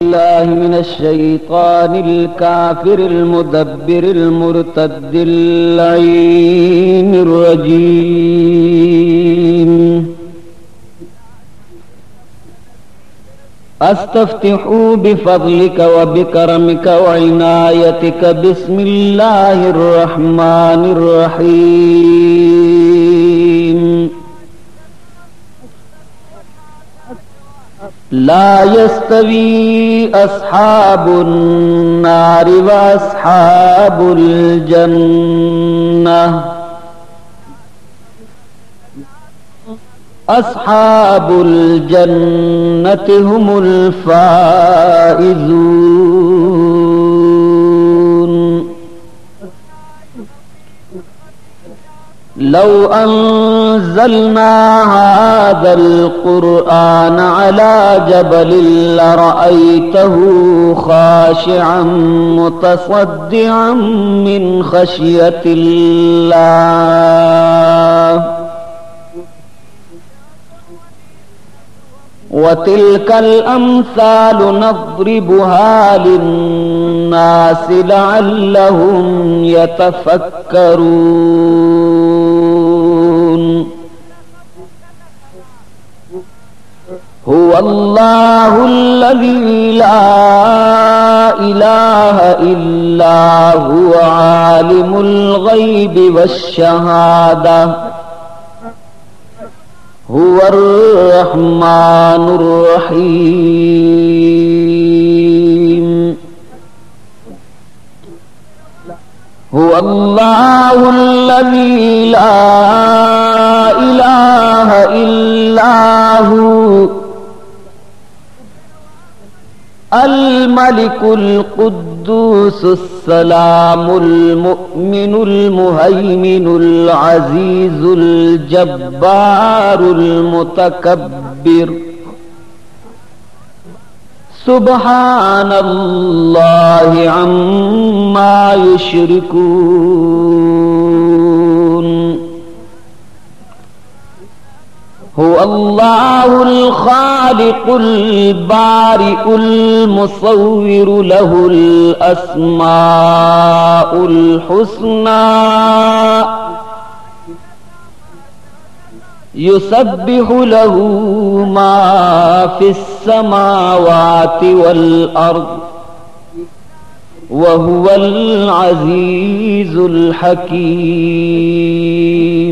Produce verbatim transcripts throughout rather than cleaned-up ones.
बिल्लाहि मिनश शैतानिल काफिरिल मुदब्बिरिल मुर्तद्दिल लईनिर रजीम। अस्तफ्तिहू बिफज़लिक व बिकरमिक व इनायतिक बिस्मिल्लाहिर रहमानिर रहीम। ला यस्तवी अस्हाबुन नारि व अस्हाबुल जन्नह। अस्हाबुल जन्नति हुमुल फाइज़ून। लौ अंज़लना हाज़ल क़ुरआन अला जबलिन लरअयतहु ख़ाशिअन मुतसद्दिअन मिन ख़श्यतिल्लाह। वतिल्कल अम्सालु नज़रिबुहा लिन्नासि लअल्लहुम यतफ़क्करून। हुवल्लाहुल्लज़ी ला इलाहा इल्ला हुवा आलिमुल ग़ैबि वश्शहादा हुवर रहमानुर रहीम। हुवल्लाहुल्लज़ी ला इलाहा इल्ला हु अल मलिकुल कुद्दूसुस सलामुल मुअ्मिनुल मुहैमिनुल अज़ीज़ुल जब्बारुल मुतकब्बिर। सुब्हानल्लाहि अम्मा युश्रिकून। हुवल्लाहुल ख़ालिक़ुल बारिउल मुसव्विरु लहुल अस्माउल हुस्ना। युसब्बिहु लहू मा फिस समावाति वल अर्द व हुवल अज़ीज़ुल हकीम।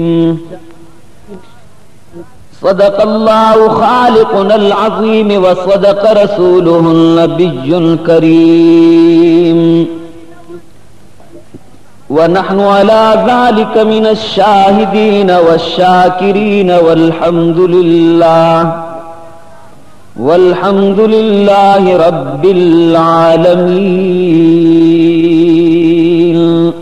सदक़ल्लाहु ख़ालिक़ुनल अज़ीम व सदक़ रसूलुहुन नबियुल करीम। व नहनु अला ज़ालिक मिनश शाहिदीन वश्शाकिरीन वल्हम्दुलिल्लाह वल्हम्दुलिल्लाहि रब्बिल आलमीन।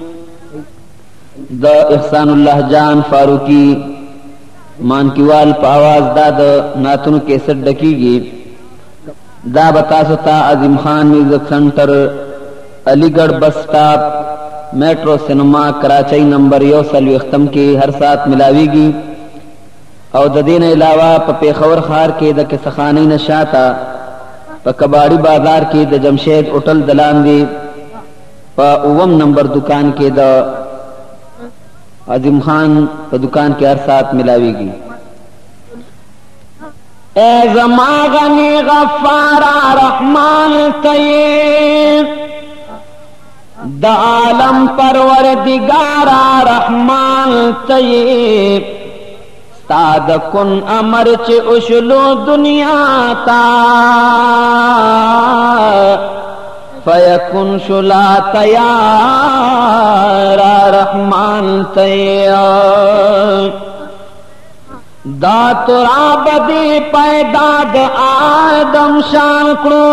द इहसानुल्लाह जान फारूकी मानकीवाल पावाज दाद नातुन केसट डकीगी दा बता सता Azim Khan music center Aligarh bus stop metro cinema Karachi number यो सलविख्तम के हर साथ मिलावीगी। और ददीन अलावा प पेखवर खार के द किसखानी नशाता प कबाड़ी बाजार के द जमशेद होटल दलांदी प उवम नंबर दुकान के द आजिम खान प दुकान के हर साथ मिलावीगी। ए ज़मागनी गफ्फारा रहमान तय्यब द आलम परवरदिगारा रहमान तय्यब। साद कुन अमर च उशलो दुनिया ता फयकुन शुला तयारा रहमान तय्यब। दातुरा बदी पैदा द आदम शांकड़ो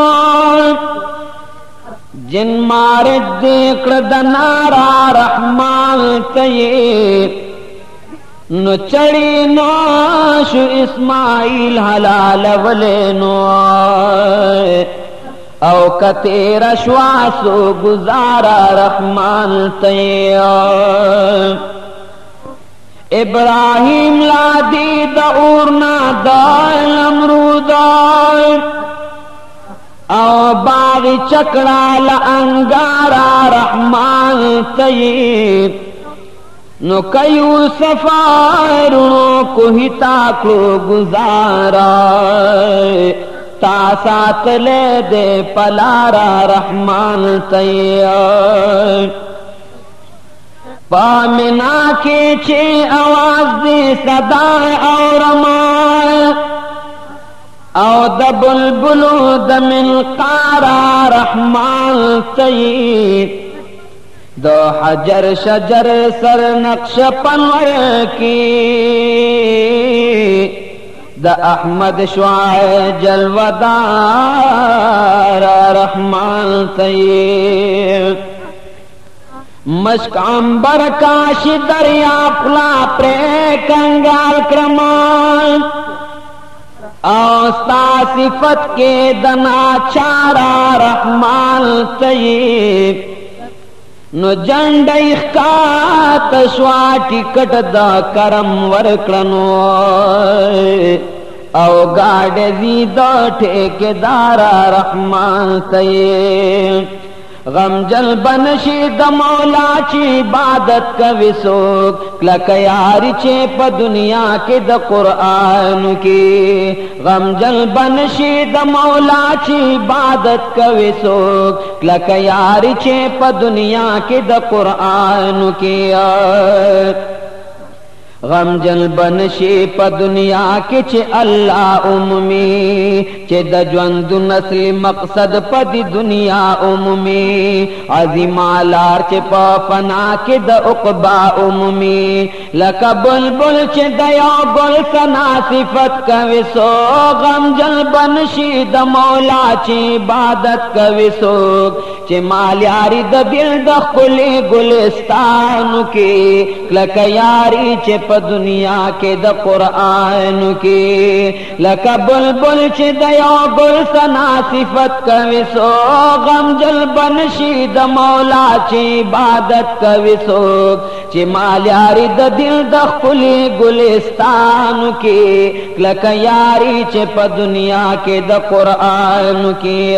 जिन मारे देखड़ दनारा रहमान तय्यब। न चढ़ी नोशु इस्माइल हलाल वले नो औ कतेरा श्वासो गुजारा रहमान तय्यब। इब्राहिम लादी दौरना दाल अमरूदा او باغ چکڑا لانگارا رحمان طیب نو کیو سفارونو کوہی تاکلو گزارا تا سات لے دے پلارا رحمان طیب پامنا کے چھے آواز دے صدا اور رمان او د بلبلو د منقارا رحمان طیب دو حجر شجر سر نقش پنور کی د احمد شعاع جلودار رحمان طیب مشک عنبر کاش دریا پلا پرے کنگال کرمان اوستا صفت کے دنا چارا رحمان طیب نو جنڈ اخکات شوا ٹکٹ دا کرم ورکڑنو او گاڑ زید ٹھیکدارا رحمان طیب غم جل بنشی د مولا چی عبادت کوي سوک کلک یاری چی په دنیا کې د قرآن کې غم جل بنشی د مولا چی عبادت کوي سوک کلک یاری چی په دنیا کې د قرآن کې غم جل بنشی په دنیا کې چې الله عمومي چې د ژوند نسل مقصد په دی دنیا عمومي عظیم لار چې په فنا کې د عقبا عمومي لکه بلبل چې د یو ګل ثنا صفت کوي سو غم جل بنشی د مولا چې عبادت کوي سو چې مال یاری د دل د خپل ګلستان کې لکه یاری چې په دنیا کې د قرآن کې لکه بلبل چې د یو ګل ثنا صفت کوي سو غم جل بنشي د مولا چې عبادت کوي سو چې مال یاری د دل د خپل ګلستان کې لکه یاری چې په دنیا کې د قرآن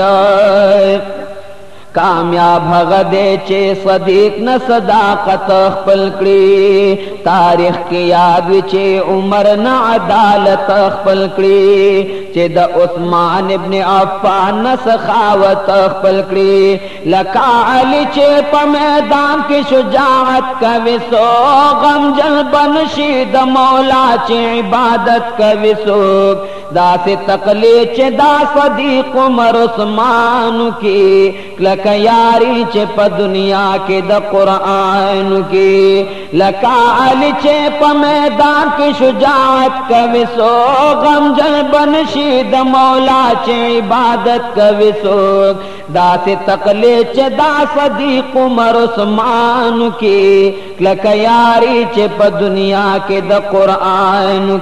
کې کامیاب هغه دی چې صدیق نه صداقت خپل کړي تاریخ کې یاد وي چې عمر نه عدالت خپل کړي چې د عثمان ابن عفان نه سخاوت خپل کړي لکه علي چې په میدان کې شجاعت کوي سو غم جل بنشي د مولا چې عبادت کوي سو داسې تقلید چې دا صدیق عمر عثمان کې لکه یاری چې په دنیا کې د قرآن کې لکه علي چې په میدان کې شجاعت کوي سو غم جل بنشي د مولا چې عبادت کوي سو داسې تقلید چې دا صدیق عمر عثمان کې لکه یاری چې په دنیا کې د قرآن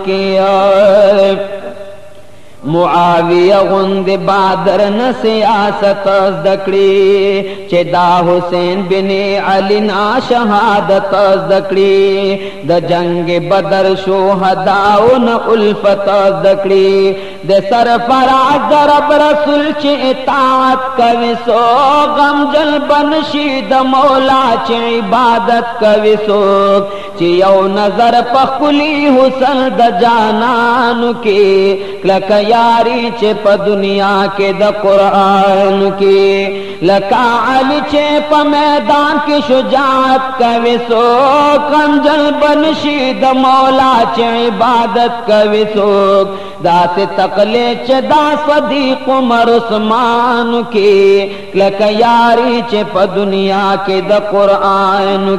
کې معاویہ غند بادر نہ سیاست زدکڑی چه دا حسین بن علی نا شہادت زدکڑی دا جنگ بدر شہداؤ نا الفت زدکڑی دا سرفراز دا رب رسول چه اطاعت کوي سو غم جل بنشی دا مولا چه عبادت کوي سو چه یو نظر پخلی حسن دا جانانو کی لکه یاری چې په دنیا کې د قرآن کې لکه علي چې په میدان کې شجاعت کوي سو کنجل بنشي د مولا چې عبادت کوي سو داسې تقلید چې دا صدیق عمر عثمان کې لکه یاری چې په دنیا کې د قرآن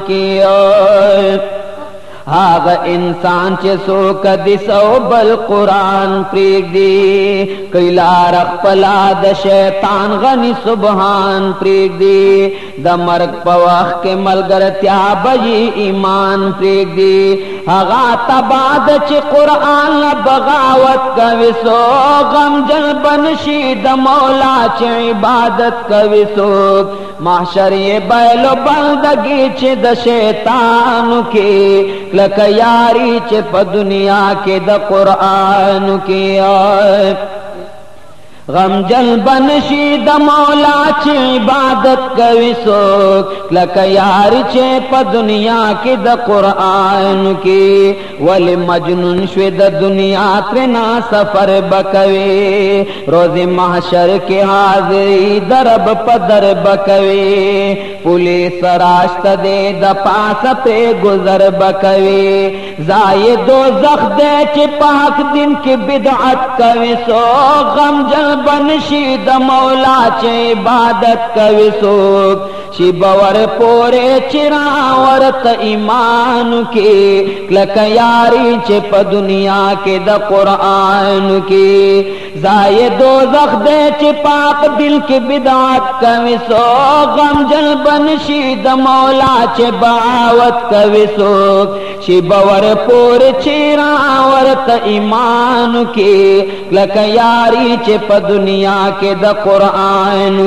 کې هاغه انسان چې سو کدي سو بل قرآن پریگ دی کلار خپلا د شیطان غنی سبحان پریگ دی د مرگ په وخت کې ملګرتیا به ایمان پریگ دی هغه تباد چې قرآن بغاوت کوي سو غم جل بنشي د مولا چې عبادت کوي سو محشر یې بیلو بندگی چې د شیطان کې لکه یاری چې په دنیا کې د قرآن کې غم جل بنشي د مولا چې عبادت کوي څوک لکه یار چې په دنیا کې د قرآن کې ولې مجنون شوی د دنیا ترنا سفر بکوي روز محشر کې حاضری درب په درب کوي پولیس راشت دې د پاسه په گزر بکوي زای دوزخ دې چې پاک دین کې بدعت کوي څوک غم جل بنشي د مولا چې عبادت کوي څوک شي باور پورې چرا ورته ایمان کې کلک یاري چې په دنیا کې د قرآن کې زای دوزخ دې چې پاک دل کې بدعت کوي څوک غم جل بنشي د مولا چې بغاوت کوي څوک شي باور پورې چرا ورته ایمان کې کلک یاري چې په دنیا کې د قرآن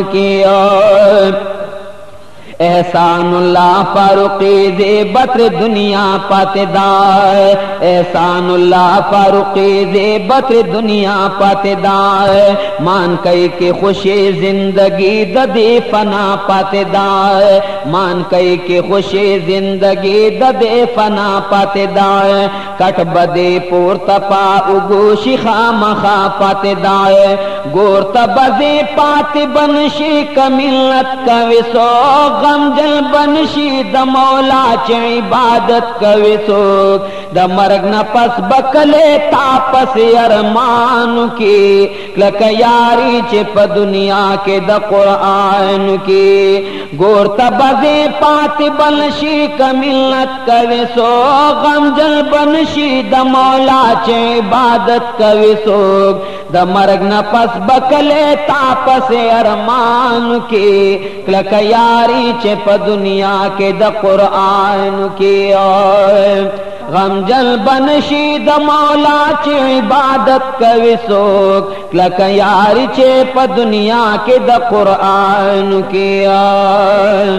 کې احسان اللہ فاروقی دے بطر دنیا پاتدار احسان اللہ فاروقی دے بطر دنیا پاتدار مان کئی کے خوشی زندگی ددے فنا پاتدار مان کئی کے خوشی زندگی ددے فنا پاتدار کٹ بدے پور تپا اگوشی خام خا پاتدار گور تبزے پات بنشی کملت کا وسو غم جل بنشي د مولا چې عبادت کوي څوک د مرګ نه پس بکلې تاپس ارمان کې کلک یاري چې په دنیا کې د قرآن کې ګور تبزه پات بنشي کملت کوي څوک غم جل بنشي د مولا چې عبادت کوي څوک د مرګ نه پس بکلې تاپس ارمان کې کلک یاري چې په دنیا کې د قرآن کې غم جل بنشي د مولا چې عبادت کوي څوک کلک یاري چې په دنیا کې د قرآن کې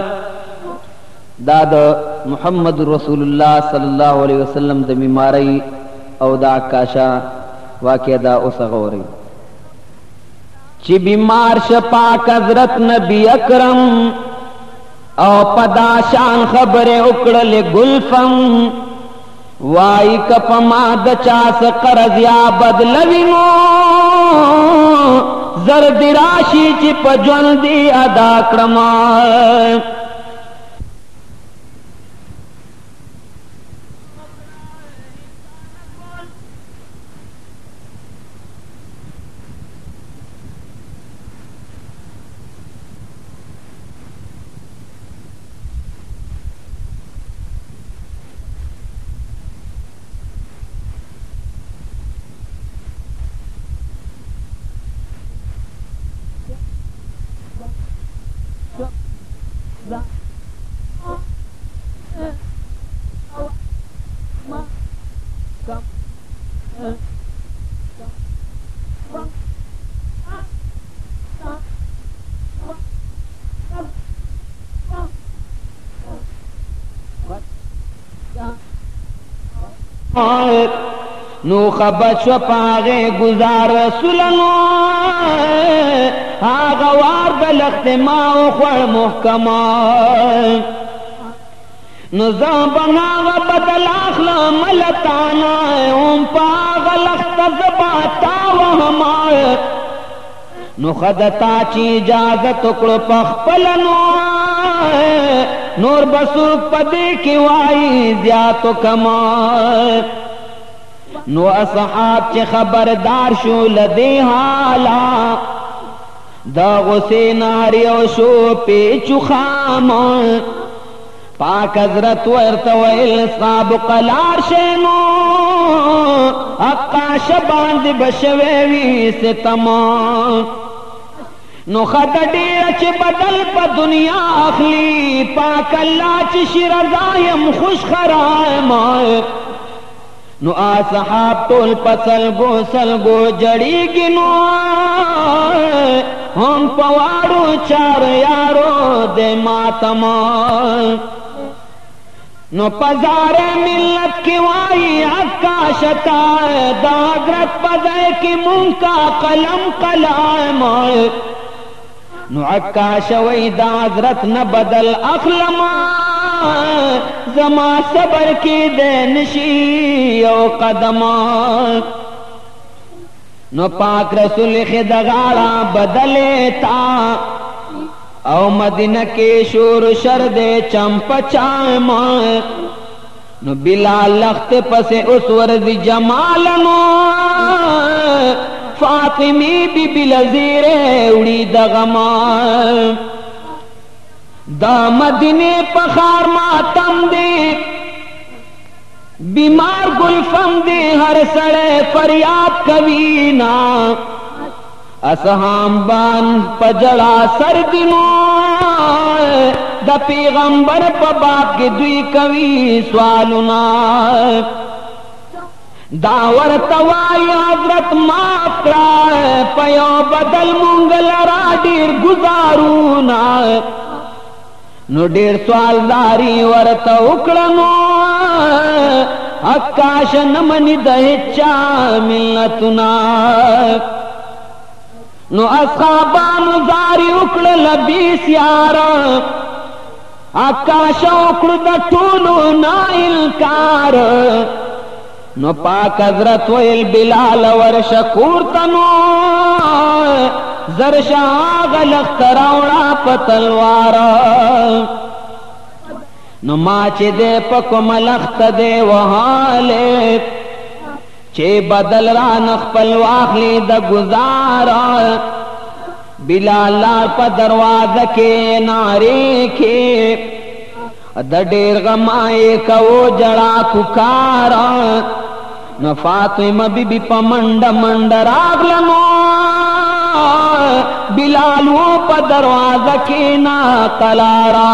دا د محمد رسول الله صلی الله علیه وسلم د بیماری او دا کاشا واقع دا اوس غوري چې بیمار شپاک حضرت نبی اکرم او پدا شان خبر اکڑل گلفم وائی کپما دچاس قرض یا بدلوینو زرد راشی چی پجون دی ادا کرما نو خبر شو پاغه گزار رسولنو آغا وار بلخت ما و خوڑ محکما نو زبان آغا بدل اخلا ملتانا ام پاغا لخت زباتا و ہمار نو خدتا چی اجازت اکڑو پخپلنو نور بسوک پدے کی وائی زیادو کمار نو اصحاب چه خبردار شو لدی حالا دا غصے ناریو شو پیچو خام پاک حضرت ورطویل صابق لارشنو اقا شباند بشویوی ستما نو خد دیر چه بدل پا دنیا اخلی پاک اللہ چه شرزایم خوش خرائم نو اصحاب ټول پسلګو سلګو جړیږي نو هم پواړو چار یارو د ماتم नो पजारे मिल्लत की वाई आकाशता दागरत पजाए की मुंका कलम कलाम नो आकाश वही दागरत न बदल अखलमा जमा सबर की देनशी ओ कदमा नो पाक रसूल खिदगाड़ा बदले ता औ मदीना के शोर शरदे चंपचाम नो बिलाल लख्त पसे उस वर्द जमालनो फातिमी भी बिलजीरे उड़ी दगमा दा मदीने पखार मातम दे बीमार गुलफम दे हर सड़े फरियाद कभी ना असहाम बान पजड़ा सर्दिनो द पैगंबर पबाप के दुई कवि स्वालुना दावर तवाई हजरत मात्रा पयो बदल मुंगल राडीर गुजारू ना नो डेर स्वालदारी वर्त उकड़नो आकाश नमनि दहेचा मिलतुना नो असहाबानु जारी उकड़ लबीस यार आकाश उकड़ द टूलू ना इनकार नो पाक हजरत वैल बिलाल वर शकूर तनो जरशा गलख तरावड़ा पतलवार नो माचे दे पको मलख्त दे वहाले चे बदल रा नखपल वाखली द गुजारा बिलाल लार पर दरवाजा के नारे के द डेर गमाए का वो जड़ा कुकारा न फातिमा बीबी पमंड मंड रागलनो बिलाल वो पर दरवाजा के ना कलारा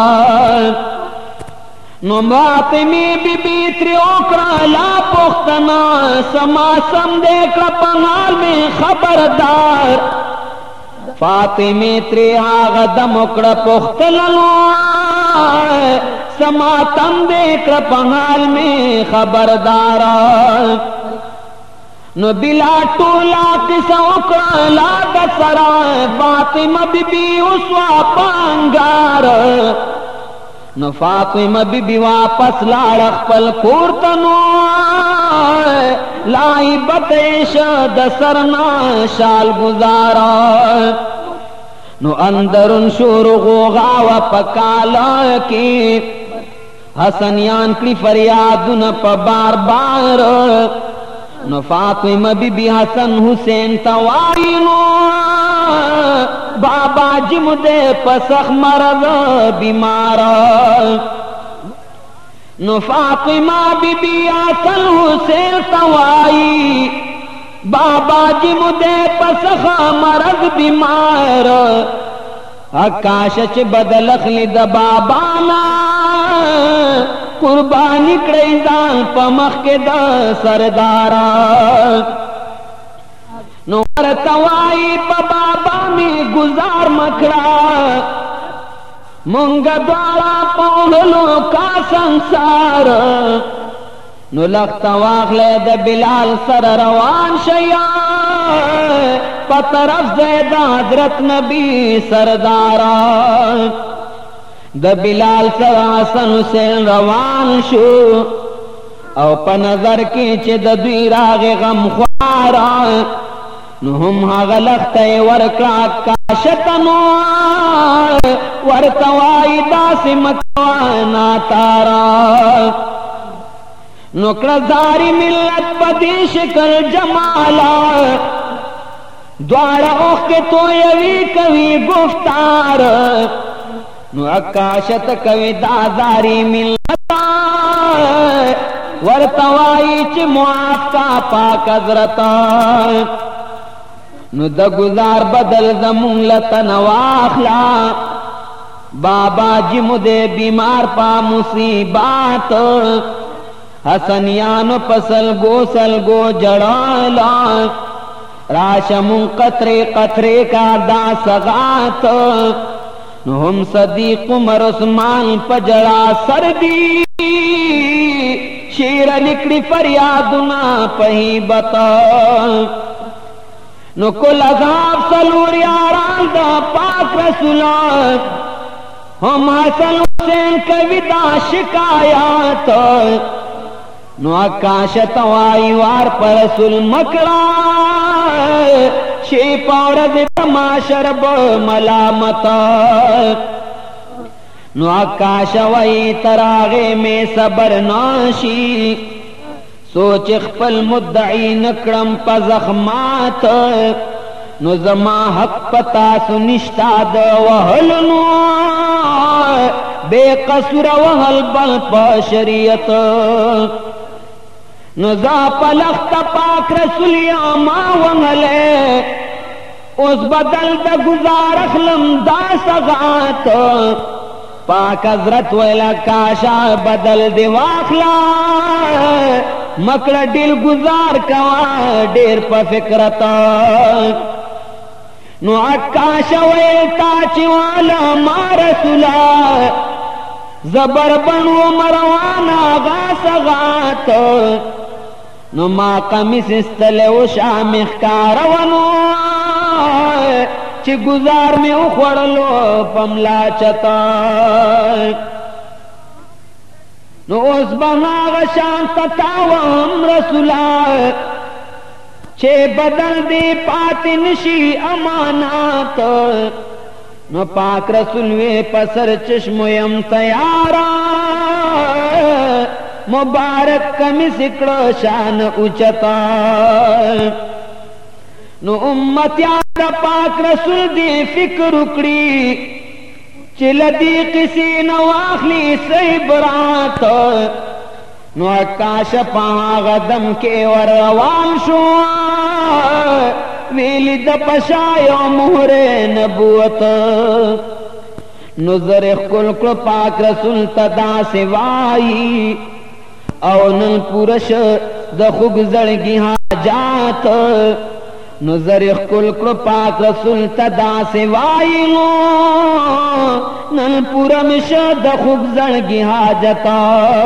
नो फातिमी बीबी त्रियोकरा ला पुख्तना समा सम देख पंगाल में खबरदार फातिमी त्रियाग दमुकड़ पुख्तलनो समा तम देख पंगाल में खबरदार नो बिला टोला किसा उकड़ा ला दसरा फातिमा बीबी उसवा पंगार नो फातिमा बीबी वापस लाड़क पल कोरतनो लाई बतेश दसरना शाल गुजारा नो अंदरुन शोर गोगावा पकाला की हसनियान की फरियाद न प बार बार नो फातिमा बीबी हसन हुसैन तवाई नो बाबा जी मुदे पसख मरद बीमार नो फातिमा बीबी हसन हुसैन तवाई बाबा जी मुदे पसख मरद बीमार आकाश च बदलखली द बाबाना कुर्बानी कड़ई दान पमख के द सरदारा नो तवाई प बाबा में गुजार मखड़ा मुंग द्वारा पौड़लो का संसार नो लखता वाखले द बिलाल सर रवान शया पतरफ ज़ैदा हजरत नबी सरदारा द बिलाल सर हसन हुसैन रवान शो औ प नजर के चे द दुई रागे गम ख्वारा नुहुम हा गलख्त वरका काशतनो वरतवाई दासी मकवाना तारा नुकड़दारी मिल्लत पदीश कर जमाला द्वारा ओख के तो यवी कवि गुफ्तार नु आकाशत कवि दादारी मिल्लता वरतवाई च मुआफका पाक हजरता नु द गुजार बदल जमुन लतन वाखला बाबा जी मुदे बीमार पा मुसीबात हसनियान पसल गोसल गो जड़ाला राशमु कतरे कतरे का दासगात हम सदीक उमर उस्मान पजड़ा सर्दी شیر لکڑی فریادنا پہی بتا نو کل عذاب سلور یاران دا پاک رسولان ہم حسن حسین کوي دا شکایات نو آکاشت وائی وار پر رسول مکڑا شی پاورد معاشر ملامت نو آکاش وائی تراغے میں صبر ناشی سوچ خپل مدعی نکڑم پا زخمات نو زما حق پتا سنشتا دا وحلنو بے قصور وحل بل پا شریعت نو زا پلخت پاک رسولیا ما وحلے اس بدل دا گزار اخلم دا سغات پاک حضرت ویلا کاشا بدل دی واخلا مکڑا دل گزار کوا دیر پا فکرتا نو اکاشا ویلتا چوالا ما رسولا زبر بنو مروانا غاس غات نو ما قمیس استلو شامخ کارونو چی گزار میں اخوڑلو پملا چتا نو اس بہاغ شان تتاوام رسولا چھے بدل دے پاتی نشی امانات نو پاک رسولوے پسر چشمویم تیارا مبارک کمی سکڑو شان اچتا نو امتیان دا پاک رسول دی فکر اکڑی چل دی کسی نواخلی سی برات نو اکاش پاہا غدم کے وروان شو ویلی دا پشایو مہر نبوت نظر کل کل پاک رسول تدا سوائی او نن پورش دا خوگ زڑگی حاجات نظر کل کل پاک رسول تدا سوائی نن پورم شد خوگ زڑگی حاجتا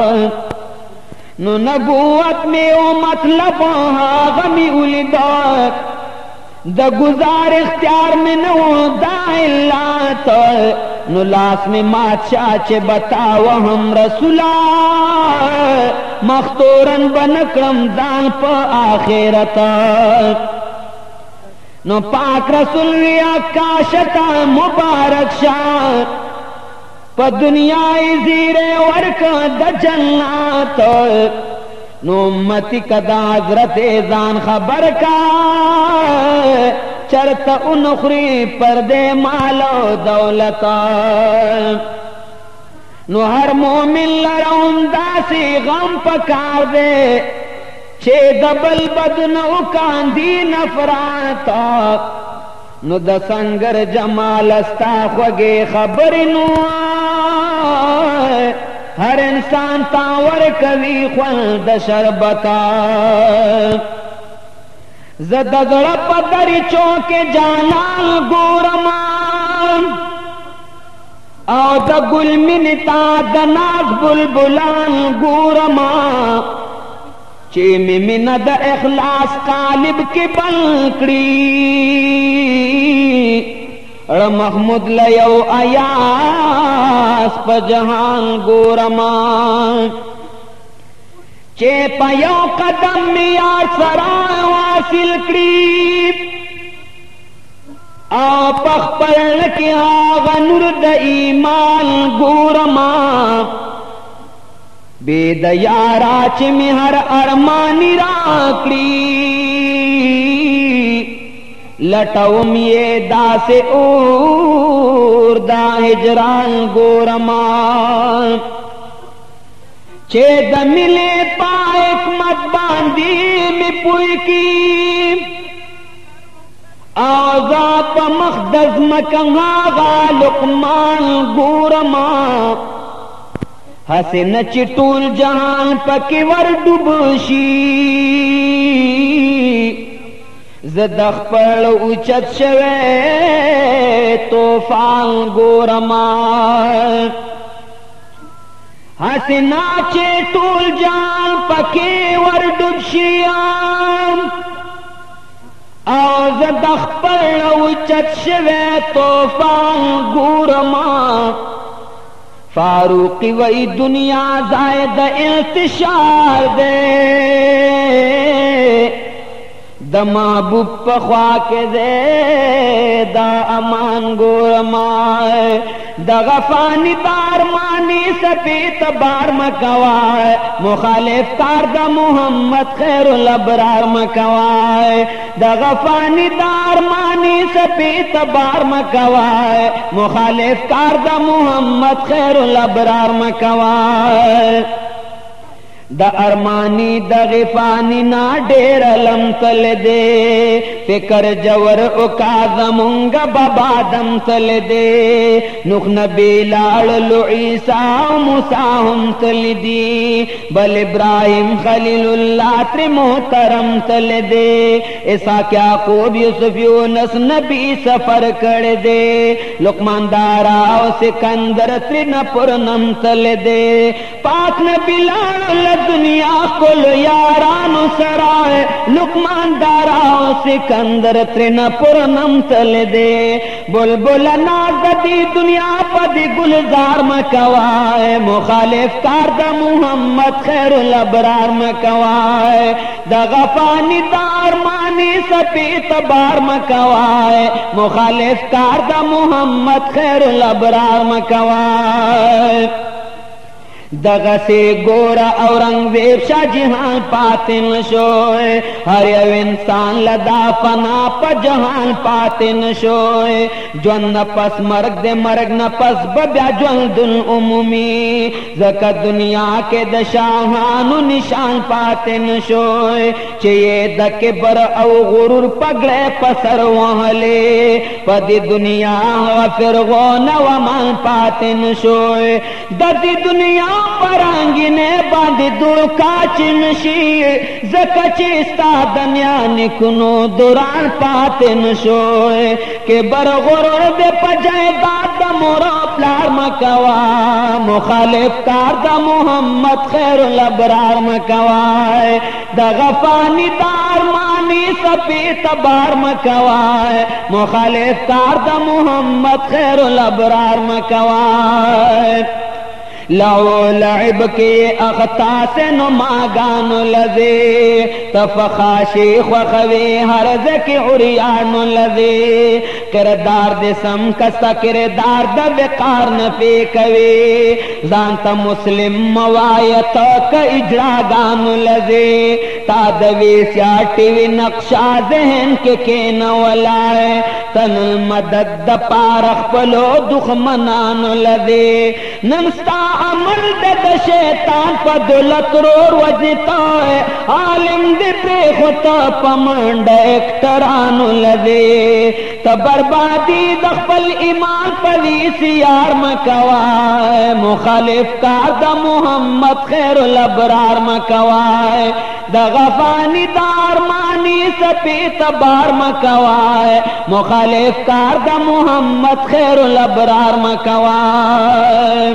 نو نبوت میں او مطلب غمی اولیدا دا گزار اختیار میں نو دا اللہ نو لاس میں مات شاچ بتاو ہم رسولا مختورن بنکرم دان پا آخرتا نو پاک رسول ویا کاشتا مبارک شاہ پا دنیای زیرے ورک دا جنات نو امتی کدا حضرت زان خبر کا چرتا انخری پردے مالو دولتا نو ہر مومن لرون داسی غم پکار دے چھے دبل بدنو کاندی نفراتا نو دا سنگر جمال استا خوگے خبر نو ہر انسان تاور کوي خوند شربتا زد زړه په دریچو کې جانان ګورمان او د ګل منتا د ناز بلبلان ګورما چې می من د اخلاص قالب کې بل کړی ر محمود لیو ایاس پا جہان گورما چے پا یو قدم میار سرائے واصل کری او پخ پرلکی آغا نور دا ایمان گورما بے دا یارا چے می ہر ارمانی راکلی لٹاوم یہ دا سے اور دا ہجران گورما چھے دا ملے پائک مت باندی میں پوئی کی آغا پا مخدز مکنگا غا لقمان گورما حسن چٹول جہان پکی ور ڈوبشی زدخ پر اوچت شوے توفان گورما हसना चे टूल जान पके वर डुबशियाम आवाज दखपल उचत शवे तोफान गुरमा फारूकी वही दुनिया जायद इंतशार दे द महबूब पख्वा के दे दा अमान गोरमाए द गफानी दार मानी सपीत बार मकवाए मुखालिफ कार द मोहम्मद खैरुल अबरार मकवाए द गफानी दार मानी सपीत बार मकवाए मुखालिफ कार द मोहम्मद खैरुल अबरार मकवाए द अरमानी द गिफानी ना डेर लम तल दे फिकर जवर उकाजमुंगा बाबा दम तल दे नुख नबी लाल लो ईसा मूसा हम तल दी बल इब्राहिम खलीलुल्लाह त्रि मोहतरम तल दे ऐसा क्या खूब यूसुफ यूनुस नबी सफर कर दे लुकमान दारा सिकंदर त्रिनपुर नम तल दे पाक नबी लाल दुनिया कुल यारानु सराय लुकमान दाराओ सिकंदर त्रिनपुर नम तल दे बुलबुल नागदी दुनिया पदी गुलजार मकवाए मुखालिफ कार द मोहम्मद खैरुल अबरार मकवाए द गफानी दार मानी सपीत बार मकवाए मुखालिफ कार द मोहम्मद खैरुल अबरार मकवाए दगा से गोरा औरंगजेब शाहजहां पाते न शोए हर इंसान लदा फना प जहान पाते न शोए जन न पस मर्ग दे मर्ग न पस बब्या जल दुल उमुमी जका दुनिया के दशाहानु निशान पाते न शोए चये दके बर औ गुरूर पगड़े पसर वहले पदी दुनिया फिर गो नवमान पाते न शोए ददी दुनिया परांगी ने बांधी दुड़ काचिन शीर जकचिस्ता दनिया निकुनो दुरान पाते न शोए के बरगोर दे पजाए दाद मोरा प्लार मकवा मुखालिफ कार द मोहम्मद खैरुल अबरार मकवाए द गफानी दार मानी सपीत बार मकवाए मुखालिफ कार द मोहम्मद खैरुल अबरार मकवाए लाओ लइब के अख्ता से नुमा गान लजे तफखाशी ख्वे हरज के उरियान लजे किरदार दे सम कसा किरदार द बेकार न पे कवे जानता मुस्लिम मवायत का इजरा गान लजे तादवी स्या टीवी नक्शा जहन के के न वलाए तन मदद द पारख पलो दुख मनान लजे नमस्ता अमल दे शैतान पर दौलत रोर वजता है आलिम दे प्रेखता पमंड एक्टरान लगे त बर्बादी दखल ईमान पलीस यार मकवाए मुखालिफ कार द मोहम्मद खैरुल अबरार मकवाए द गफानी दार मानी सपीत बार मकवाए मुखालिफ कार द मोहम्मद खैरुल अबरार मकवाए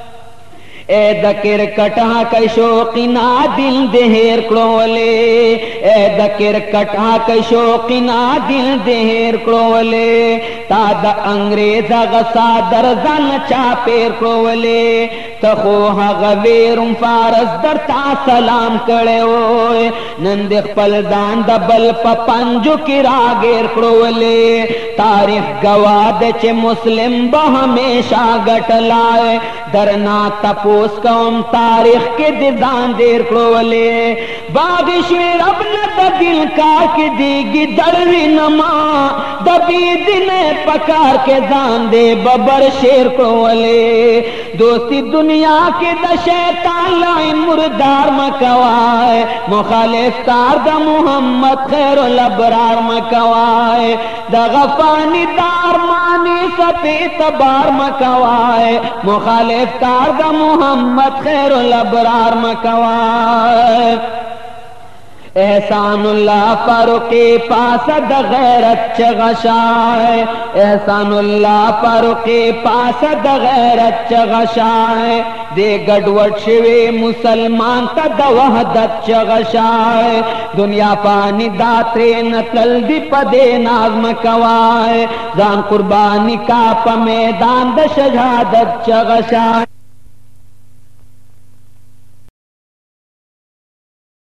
ए दकिर कटहा कै शौकीना दिल देहर क्रोले ए दकिर कटहा कै शौकीना दिल देहर क्रोले ता द अंग्रेज गसा दर जन चापेर क्रोले तखो गवेरुम फारस दर ता सलाम करे ओए नंद पल दान द बल पंजु की रागेर क्रोले तारीख गवाद चे मुस्लिम ब हमेशा गटलाए दरना तपो उस कौम तारीख के दिदान देर क्रोले बागिश्वर अपना दिल का के देगी दरवी नमा दबी दिन पकार के जान दे बबर शेर क्रोले दोस्ती दुनिया के द शैतान लाइन मुर्दार मकवाए मुखालिफ कार द मोहम्मद खैरुल अबरार मकवाए द गफानी दार मानी सपीत बार मकवाए मुखालिफ कार द मोहम्मद खैरुल अबरार मकवाए एहसानुल्लाह फारूकी पास द गैरत चगशाए, एहसानुल्लाह फारूकी पास द गैरत चगशाए, दे गडवट शिवे मुसलमान त द वहदत चगशाए, दुनिया पानी दात्रे नतल दी पदे नाज़म कवाए, जान कुर्बानी का प मैदान द शहादत चगशाए।